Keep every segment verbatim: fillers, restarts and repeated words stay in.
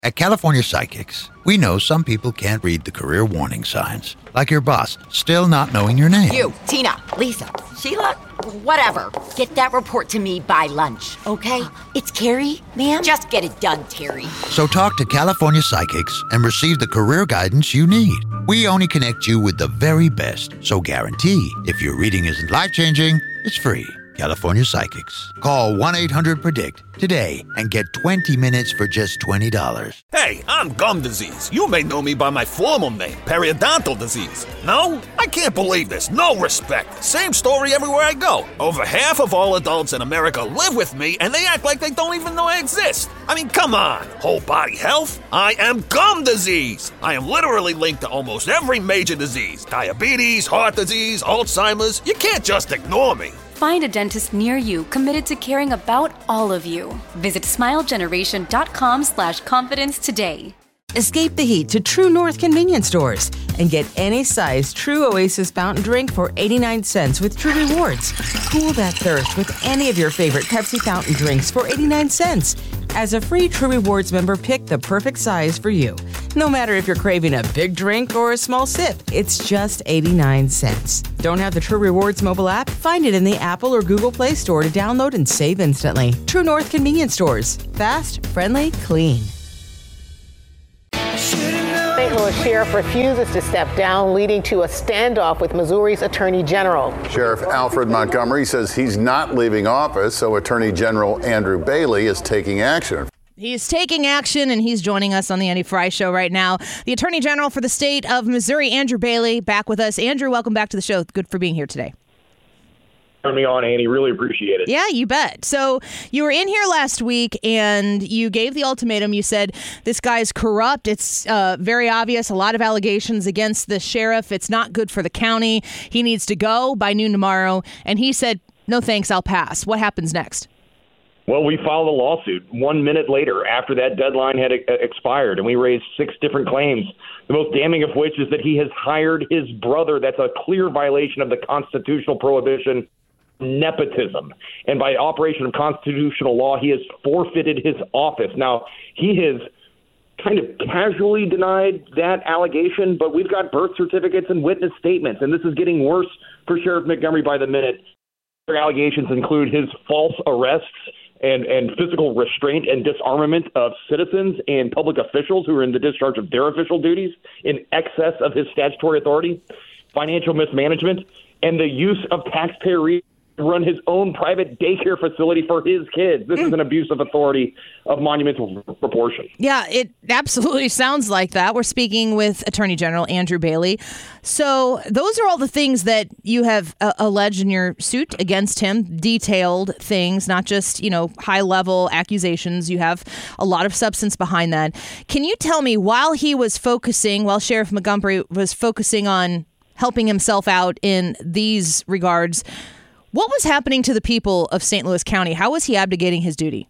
At California Psychics, we know some people can't read the career warning signs, like your boss still not knowing your name. You, Tina, Lisa, Sheila, whatever. Get that report to me by lunch, okay? It's Carrie, ma'am. Just get it done, Terry. So talk to California Psychics and receive the career guidance you need. We only connect you with the very best, so guarantee if your reading isn't life-changing, it's free. California Psychics. Call one eight hundred predict today and get twenty minutes for just twenty dollars. Hey, I'm gum disease. You may know me by my formal name, periodontal disease. No? I can't believe this. No respect. Same story everywhere I go. Over half of all adults in America live with me, and they act like they don't even know I exist. I mean, come on. Whole body health? I am gum disease. I am literally linked to almost every major disease. Diabetes, heart disease, Alzheimer's. You can't just ignore me. Find a dentist near you committed to caring about all of you. Visit smilegeneration.com slash confidence today. Escape the heat to True North convenience stores and get any size True Oasis fountain drink for eighty-nine cents with True Rewards. Cool that thirst with any of your favorite Pepsi fountain drinks for eighty-nine cents. As a free True Rewards member, pick the perfect size for you. No matter if you're craving a big drink or a small sip, it's just eighty-nine cents. Don't have the True Rewards mobile app? Find it in the Apple or Google Play Store to download and save instantly. True North convenience stores. Fast, friendly, clean. Saint Louis sheriff refuses to step down, leading to a standoff with Missouri's Attorney General. Sheriff Alfred Montgomery says he's not leaving office, so Attorney General Andrew Bailey is taking action. He's taking action, and he's joining us on the Andy Fry Show right now. The Attorney General for the state of Missouri, Andrew Bailey, back with us. Andrew, welcome back to the show. Good for being here today. Turn me on, Andy. Really appreciate it. Yeah, you bet. So you were in here last week and you gave the ultimatum. You said this guy's corrupt. It's uh, very obvious. A lot of allegations against the sheriff. It's not good for the county. He needs to go by noon tomorrow. And he said, no thanks, I'll pass. What happens next? Well, we filed a lawsuit one minute later after that deadline had uh, expired, and we raised six different claims, the most damning of which is that he has hired his brother. That's a clear violation of the constitutional prohibition nepotism. And by operation of constitutional law, he has forfeited his office. Now, he has kind of casually denied that allegation, but we've got birth certificates and witness statements, and this is getting worse for Sheriff Montgomery by the minute. Their allegations include his false arrests and, and physical restraint and disarmament of citizens and public officials who are in the discharge of their official duties in excess of his statutory authority, financial mismanagement, and the use of taxpayer resources to run his own private daycare facility for his kids. This mm. is an abuse of authority of monumental proportion. Yeah, it absolutely sounds like that. We're speaking with Attorney General Andrew Bailey. So those are all the things that you have uh, alleged in your suit against him, detailed things, not just, you know, high-level accusations. You have a lot of substance behind that. Can you tell me, while he was focusing, while Sheriff Montgomery was focusing on helping himself out in these regards, what was happening to the people of Saint Louis County? How was he abdicating his duty?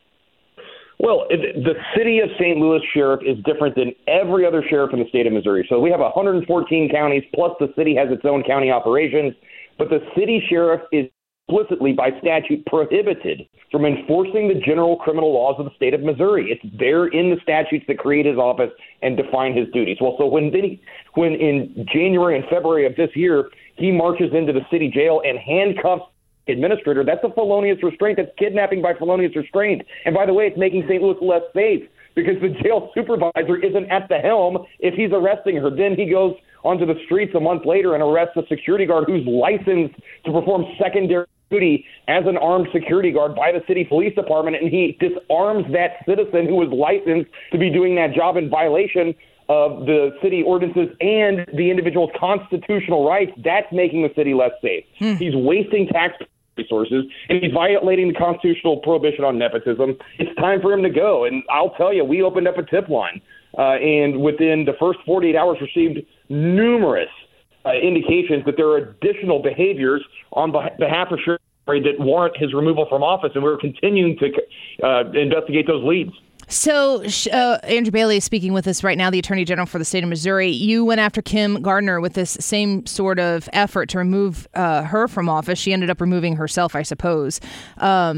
Well, the city of Saint Louis sheriff is different than every other sheriff in the state of Missouri. So we have one hundred fourteen counties, plus the city has its own county operations. But the city sheriff is explicitly, by statute, prohibited from enforcing the general criminal laws of the state of Missouri. It's there in the statutes that create his office and define his duties. Well, so when, they, when in January and February of this year, he marches into the city jail and handcuffs the administrator, that's a felonious restraint. That's kidnapping by felonious restraint. And by the way, it's making Saint Louis less safe because the jail supervisor isn't at the helm if he's arresting her. Then he goes onto the streets a month later and arrests a security guard who's licensed to perform secondary duty as an armed security guard by the city police department, and he disarms that citizen who was licensed to be doing that job in violation of the city ordinances and the individual's constitutional rights. That's making the city less safe. Hmm. He's wasting tax resources, and he's violating the constitutional prohibition on nepotism. It's time for him to go. And I'll tell you, we opened up a tip line, uh, and within the first forty-eight hours received numerous uh, indications that there are additional behaviors on beh- behalf of Sheriff that warrant his removal from office, and we're continuing to uh, investigate those leads. So, uh, Andrew Bailey is speaking with us right now, the Attorney General for the state of Missouri. You went after Kim Gardner with this same sort of effort to remove uh, her from office. She ended up removing herself, I suppose. Um,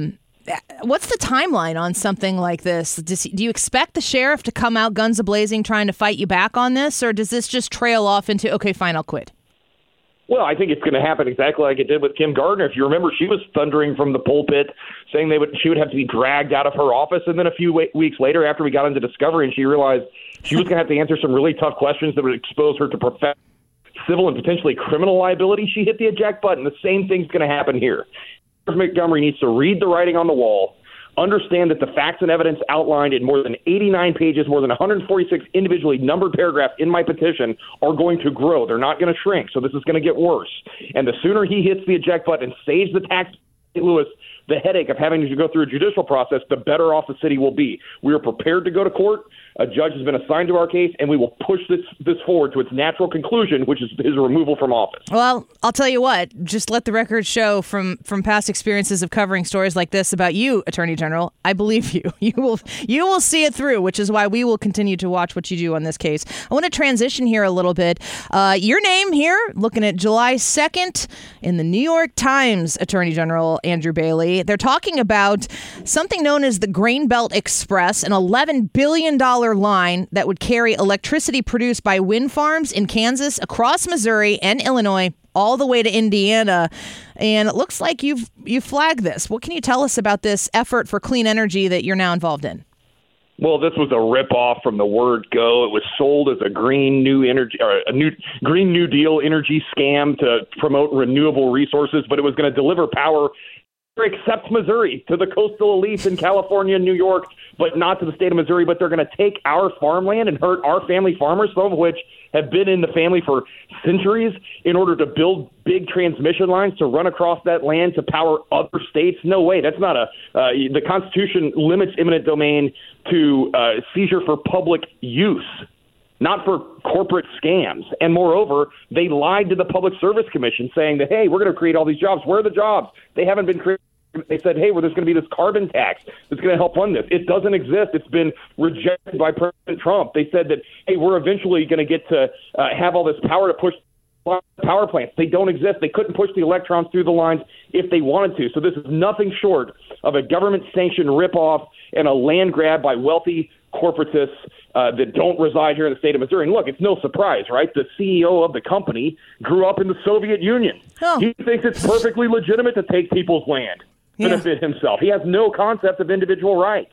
what's the timeline on something like this? Does, do you expect the sheriff to come out guns a-blazing trying to fight you back on this, or does this just trail off into, okay, fine, I'll quit? Well, I think it's going to happen exactly like it did with Kim Gardner. If you remember, she was thundering from the pulpit, saying they would she would have to be dragged out of her office. And then a few w- weeks later, after we got into discovery, and she realized she was going to have to answer some really tough questions that would expose her to professional, civil, and potentially criminal liability, she hit the eject button. The same thing's going to happen here. Montgomery needs to read the writing on the wall, understand that the facts and evidence outlined in more than eighty-nine pages, more than one hundred forty-six individually numbered paragraphs in my petition are going to grow. They're not going to shrink, so this is going to get worse. And the sooner he hits the eject button and saves the tax Saint Louis the headache of having to go through a judicial process, the better off the city will be. We are prepared to go to court. A judge has been assigned to our case, and we will push this this forward to its natural conclusion, which is his removal from office. Well, I'll tell you what, just let the record show from, from past experiences of covering stories like this about you, Attorney General, I believe you. You will you will see it through, which is why we will continue to watch what you do on this case. I want to transition here a little bit. Uh, your name here, looking at July second in the New York Times, Attorney General Andrew Bailey. They're talking about something known as the Grain Belt Express, an eleven billion dollars line that would carry electricity produced by wind farms in Kansas, across Missouri and Illinois, all the way to Indiana. And it looks like you've you flagged this. What can you tell us about this effort for clean energy that you're now involved in? Well, this was a ripoff from the word go. It was sold as a green new energy, or a new green New Deal energy scam to promote renewable resources, but it was going to deliver power except Missouri to the coastal elites in California and New York, but not to the state of Missouri. But they're going to take our farmland and hurt our family farmers, some of which have been in the family for centuries, in order to build big transmission lines to run across that land to power other states. No way. That's not a uh, the Constitution limits eminent domain to uh, seizure for public use, not for corporate scams. And moreover, they lied to the Public Service Commission saying that, hey, we're going to create all these jobs. Where are the jobs? They haven't been created. They said, hey, well, there's going to be this carbon tax that's going to help fund this. It doesn't exist. It's been rejected by President Trump. They said that, hey, we're eventually going to get to uh, have all this power to push power plants. They don't exist. They couldn't push the electrons through the lines if they wanted to. So this is nothing short of a government-sanctioned ripoff and a land grab by wealthy corporatists uh, that don't reside here in the state of Missouri. And look, it's no surprise, right? The C E O of the company grew up in the Soviet Union. Oh. He thinks it's perfectly legitimate to take people's land, yeah. benefit himself. He has no concept of individual rights.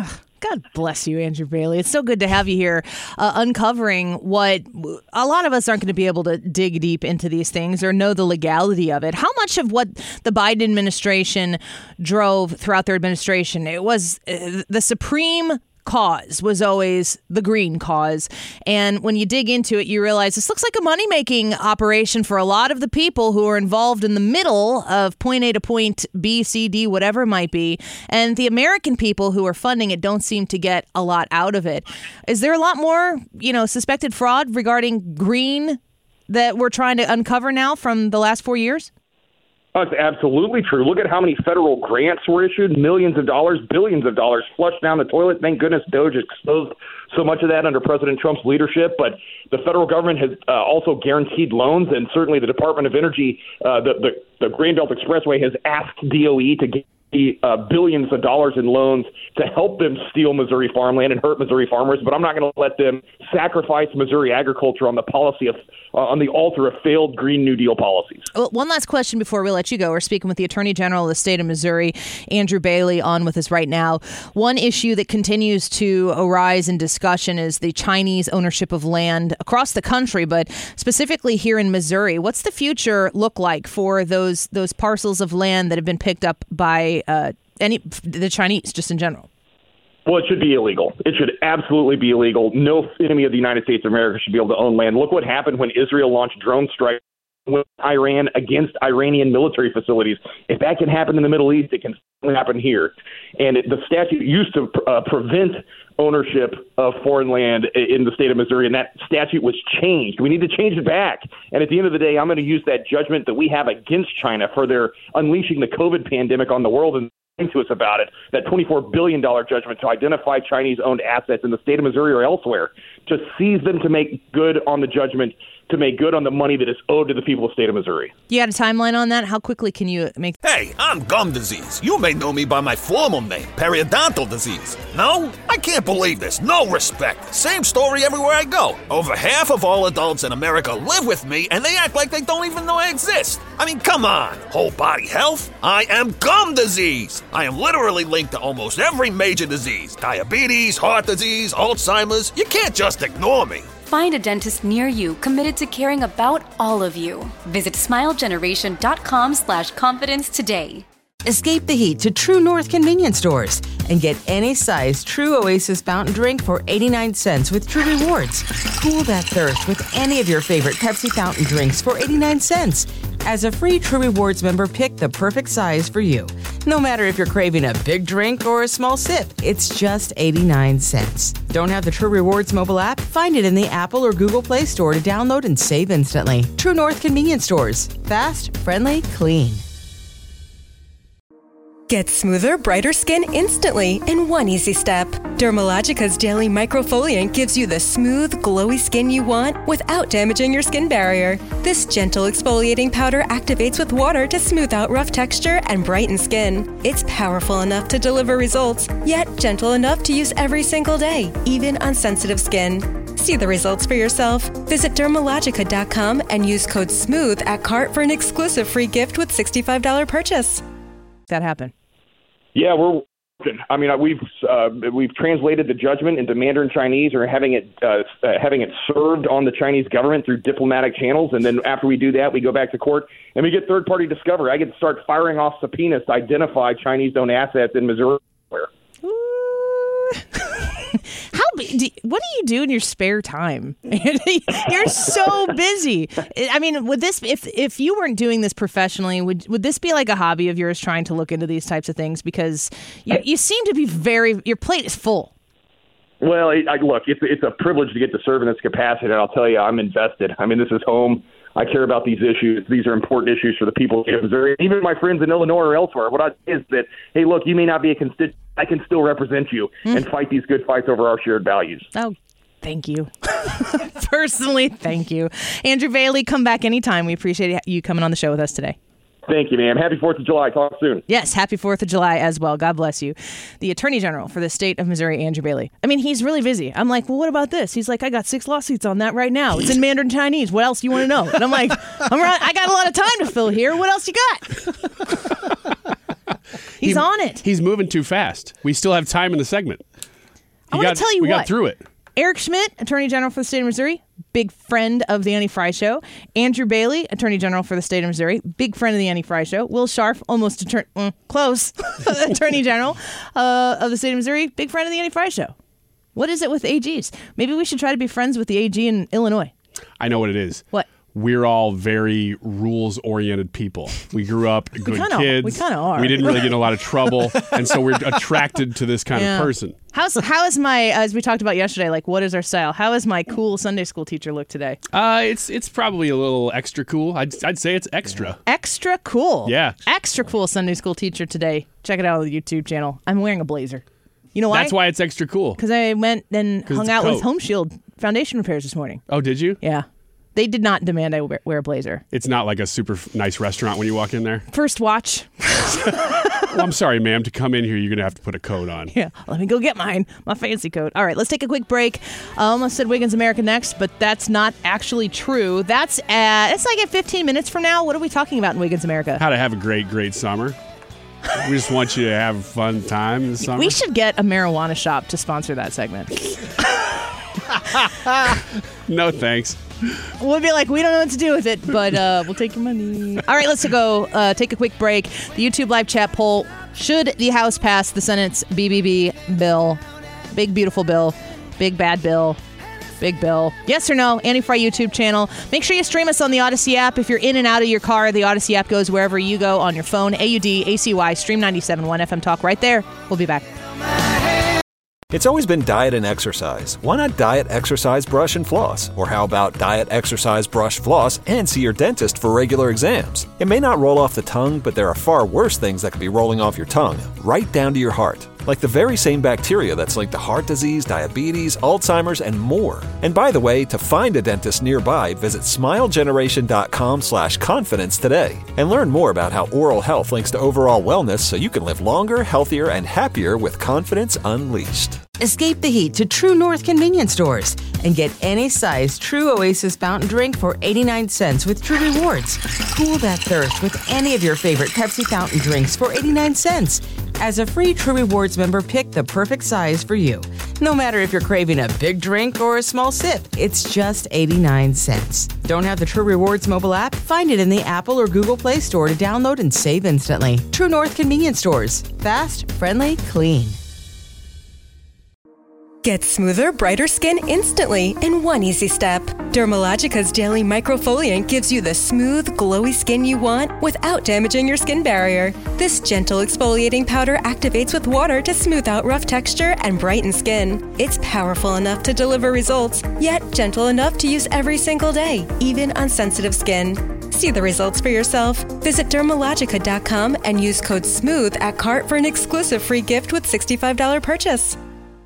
God bless you, Andrew Bailey. It's so good to have you here uh, uncovering what a lot of us aren't going to be able to dig deep into these things or know the legality of it. How much of what the Biden administration drove throughout their administration, it was uh, the supreme cause was always the green cause. And when you dig into it, you realize this looks like a money-making operation for a lot of the people who are involved in the middle of point A to point B, C, D, whatever it might be. And the American people who are funding it don't seem to get a lot out of it. Is there a lot more, you know, suspected fraud regarding green that we're trying to uncover now from the last four years? That's absolutely true. Look at how many federal grants were issued, millions of dollars, billions of dollars flushed down the toilet. Thank goodness DOJ exposed so much of that under President Trump's leadership. But the federal government has uh, also guaranteed loans, and certainly the Department of Energy, uh, the, the, the Grain Belt Expressway has asked D O E to get Uh, billions of dollars in loans to help them steal Missouri farmland and hurt Missouri farmers, but I'm not going to let them sacrifice Missouri agriculture on the policy of uh, on the altar of failed Green New Deal policies. Well, one last question before we let you go. We're speaking with the Attorney General of the state of Missouri, Andrew Bailey, on with us right now. One issue that continues to arise in discussion is the Chinese ownership of land across the country, but specifically here in Missouri. What's the future look like for those those parcels of land that have been picked up by Uh, any the Chinese, just in general? Well, it should be illegal. It should absolutely be illegal. No enemy of the United States of America should be able to own land. Look what happened when Israel launched drone strikes with Iran against Iranian military facilities. If that can happen in the Middle East, it can happen here. And it, the statute used to uh, prevent ownership of foreign land in the state of Missouri, and that statute was changed. We need to change it back. And at the end of the day, I'm going to use that judgment that we have against China for their unleashing the COVID pandemic on the world and to us about it, that twenty-four billion dollars judgment to identify Chinese-owned assets in the state of Missouri or elsewhere, to seize them to make good on the judgment to make good on the money that is owed to the people of the state of Missouri. You got a timeline on that? How quickly can you make... Hey, I'm gum disease. You may know me by my formal name, periodontal disease. No? I can't believe this. No respect. Same story everywhere I go. Over half of all adults in America live with me, and they act like they don't even know I exist. I mean, come on. Whole body health? I am gum disease. I am literally linked to almost every major disease. Diabetes, heart disease, Alzheimer's. You can't just ignore me. Find a dentist near you committed to caring about all of you. Visit smilegeneration.com slash confidence today. Escape the heat to True North convenience stores and get any size True Oasis fountain drink for eighty-nine cents with True Rewards. Cool that thirst with any of your favorite Pepsi fountain drinks for eighty-nine cents. As a free True Rewards member, pick the perfect size for you. No matter if you're craving a big drink or a small sip, it's just eighty-nine cents. Don't have the True Rewards mobile app? Find it in the Apple or Google Play Store to download and save instantly. True North convenience stores. Fast, friendly, clean. Get smoother, brighter skin instantly in one easy step. Dermalogica's Daily Microfoliant gives you the smooth, glowy skin you want without damaging your skin barrier. This gentle exfoliating powder activates with water to smooth out rough texture and brighten skin. It's powerful enough to deliver results, yet gentle enough to use every single day, even on sensitive skin. See the results for yourself. Visit dermalogica dot com and use code SMOOTH at cart for an exclusive free gift with sixty-five dollars purchase. That happened. Yeah, we're. I mean, we've uh, we've translated the judgment into Mandarin Chinese, or having it uh, uh, having it served on the Chinese government through diplomatic channels, and then after we do that, we go back to court and we get third party discovery. I get to start firing off subpoenas to identify Chinese-owned assets in Missouri. How? Do, what do you do in your spare time? You're so busy. I mean, would this if if you weren't doing this professionally, would would this be like a hobby of yours, trying to look into these types of things? Because you, you seem to be very. Your plate is full. Well, I, I, look, it's it's a privilege to get to serve in this capacity, and I'll tell you, I'm invested. I mean, this is home. I care about these issues. These are important issues for the people of Missouri, even my friends in Illinois or elsewhere. What I say is that, hey, look, you may not be a constituent. I can still represent you mm. and fight these good fights over our shared values. Oh, thank you. Personally, thank you. Andrew Bailey, come back anytime. We appreciate you coming on the show with us today. Thank you, ma'am. Happy fourth of July. Talk soon. Yes, happy fourth of July as well. God bless you. The Attorney General for the state of Missouri, Andrew Bailey. I mean, he's really busy. I'm like, well, what about this? He's like, I got six lawsuits on that right now. It's in Mandarin Chinese. What else do you want to know? And I'm like, I'm right, I got a lot of time to fill here. What else you got? He's he, on it. He's moving too fast. We still have time in the segment. He I want to tell you we what. We got through it. Eric Schmidt, Attorney General for the state of Missouri, big friend of the Annie Fry Show. Andrew Bailey, Attorney General for the state of Missouri, big friend of the Annie Fry Show. Will Scharf, almost attorney, mm, close, Attorney General uh, of the state of Missouri, big friend of the Annie Fry Show. What is it with A Gs? Maybe we should try to be friends with the A G in Illinois. I know what it is. What? We're all very rules-oriented people. We grew up good we kinda, kids. We kind of are. We didn't really get in a lot of trouble, and so we're attracted to this kind yeah. of person. How's how is my as we talked about yesterday? Like, what is our style? How is my cool Sunday school teacher look today? Uh, it's it's probably a little extra cool. I'd I'd say it's extra. Extra cool. Yeah. Extra cool Sunday school teacher today. Check it out on the YouTube channel. I'm wearing a blazer. You know why? That's why it's extra cool. Because I went and hung out coat. with Home Shield Foundation Repairs this morning. Oh, did you? Yeah. They did not demand I wear, wear a blazer. It's not like a super nice restaurant when you walk in there? First watch. Well, I'm sorry, ma'am. To come in here, you're going to have to put a coat on. Yeah, let me go get mine. My fancy coat. All right, let's take a quick break. I almost said Wiggins America next, but that's not actually true. That's at, it's like at fifteen minutes from now. What are we talking about in Wiggins America? How to have a great, great summer. We just want you to have a fun time this summer. We should get a marijuana shop to sponsor that segment. No, thanks. We'll be like, we don't know what to do with it, but uh, we'll take your money. All right, let's go uh, take a quick break. The YouTube live chat poll, should the House pass the Senate's B B B bill? Big, beautiful bill. Big, bad bill. Big bill. Yes or no? Annie Fry YouTube channel. Make sure you stream us on the Odyssey app. If you're in and out of your car, the Odyssey app goes wherever you go on your phone. A U D A C Y, Stream ninety-seven point one F M Talk right there. We'll be back. It's always been diet and exercise. Why not diet, exercise, brush, and floss? Or how about diet, exercise, brush, floss, and see your dentist for regular exams? It may not roll off the tongue, but there are far worse things that could be rolling off your tongue, right down to your heart. like the very same bacteria that's linked to heart disease, diabetes, Alzheimer's, and more. And by the way, to find a dentist nearby, visit smilegeneration.com slash confidence today and learn more about how oral health links to overall wellness so you can live longer, healthier, and happier with confidence unleashed. Escape the heat to True North convenience stores and get any size True Oasis fountain drink for eighty-nine cents with True Rewards. Cool that thirst with any of your favorite Pepsi fountain drinks for eighty-nine cents. As a free True Rewards member, pick the perfect size for you. No matter if you're craving a big drink or a small sip, it's just eighty-nine cents. Don't have the True Rewards mobile app? Find it in the Apple or Google Play Store to download and save instantly. True North convenience stores. Fast, friendly, clean. Get smoother, brighter skin instantly in one easy step. Dermalogica's Daily Microfoliant gives you the smooth, glowy skin you want without damaging your skin barrier. This gentle exfoliating powder activates with water to smooth out rough texture and brighten skin. It's powerful enough to deliver results, yet gentle enough to use every single day, even on sensitive skin. See the results for yourself. Visit dermalogica dot com and use code SMOOTH at cart for an exclusive free gift with sixty-five dollars purchase.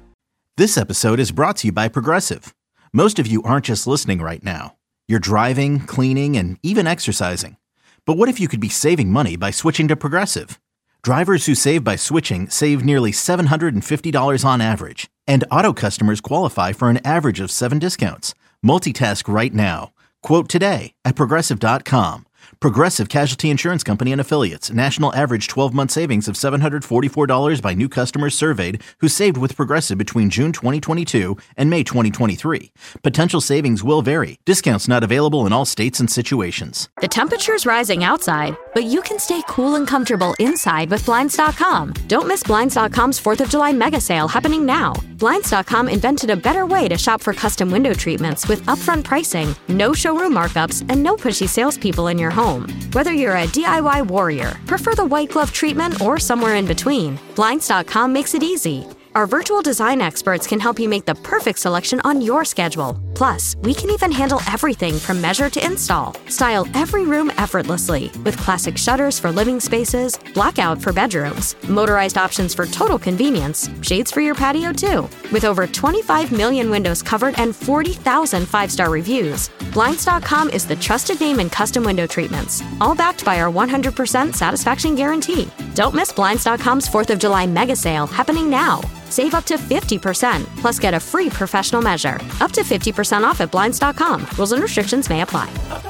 This episode is brought to you by Progressive. Most of you aren't just listening right now. You're driving, cleaning, and even exercising. But what if you could be saving money by switching to Progressive? Drivers who save by switching save nearly seven hundred fifty dollars on average. And auto customers qualify for an average of seven discounts. Multitask right now. Quote today at Progressive dot com. Progressive Casualty Insurance Company and Affiliates. National average twelve-month savings of seven hundred forty-four dollars by new customers surveyed who saved with Progressive between June twenty twenty-two and May twenty twenty-three. Potential savings will vary. Discounts not available in all states and situations. The temperature's rising outside, but you can stay cool and comfortable inside with Blinds dot com. Don't miss Blinds dot com's fourth of July mega sale happening now. Blinds dot com invented a better way to shop for custom window treatments with upfront pricing, no showroom markups, and no pushy salespeople in your home. Whether you're a D I Y warrior, prefer the white glove treatment, or somewhere in between, Blinds dot com makes it easy. Our virtual design experts can help you make the perfect selection on your schedule. Plus, we can even handle everything from measure to install. Style every room effortlessly with classic shutters for living spaces, blackout for bedrooms, motorized options for total convenience, shades for your patio too. With over twenty-five million windows covered and forty thousand five-star reviews, Blinds dot com is the trusted name in custom window treatments, all backed by our one hundred percent satisfaction guarantee. Don't miss Blinds dot com's fourth of July mega sale happening now. Save up to fifty percent, plus get a free professional measure. Up to fifty percent off at Blinds dot com. Rules and restrictions may apply.